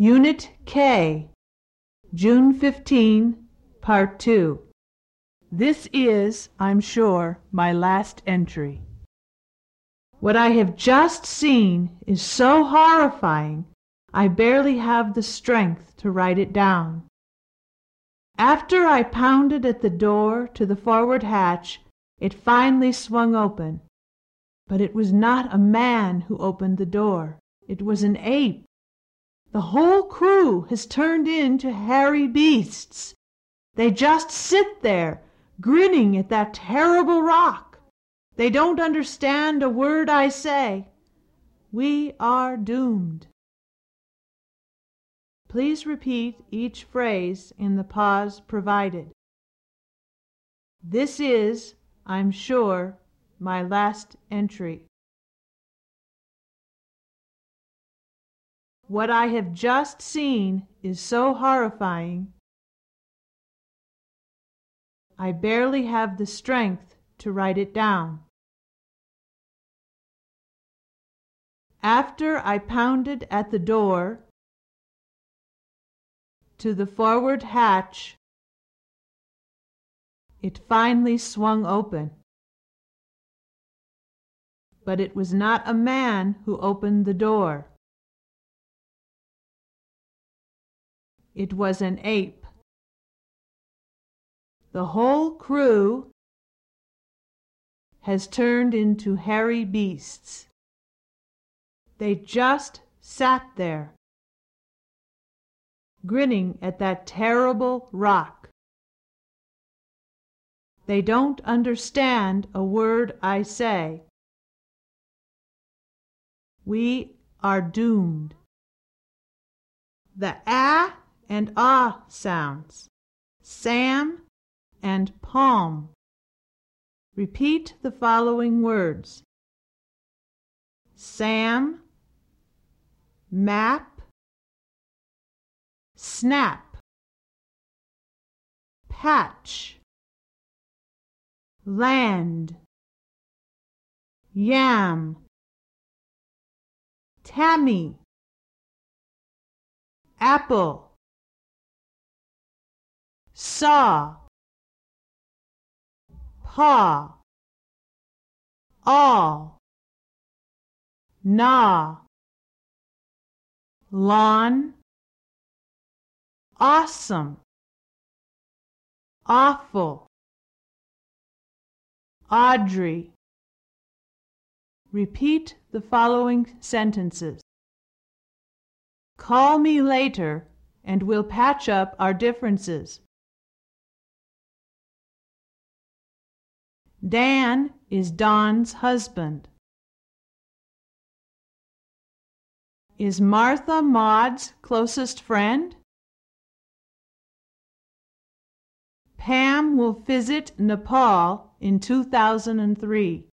Unit K, June 15, Part 2. This is, I'm sure, my last entry. What I have just seen is so horrifying, I barely have the strength to write it down. After I pounded at the door to the forward hatch, it finally swung open. But it was not a man who opened the door. It was an ape. The whole crew has turned into hairy beasts. They just sit there, grinning at that terrible rock. They don't understand a word I say. We are doomed. Please repeat each phrase in the pause provided. This is, I'm sure, my last entry. What I have just seen is so horrifying, I barely have the strength to write it down. After I pounded at the door to the forward hatch, it finally swung open. But it was not a man who opened the door. It was an ape. The whole crew has turned into hairy beasts. They just sat there, grinning at that terrible rock. They don't understand a word I say. We are doomed. The ah and ah sounds, Sam and palm. Repeat the following words: Sam, map, snap, patch, land, yam, Tammy, apple, saw, paw, all, gnaw, lawn, awesome, awful, Audrey. Repeat the following sentences. Call me later and we'll patch up our differences. Dan is Don's husband. Is Martha Maud's closest friend? Pam will visit Nepal in 2003.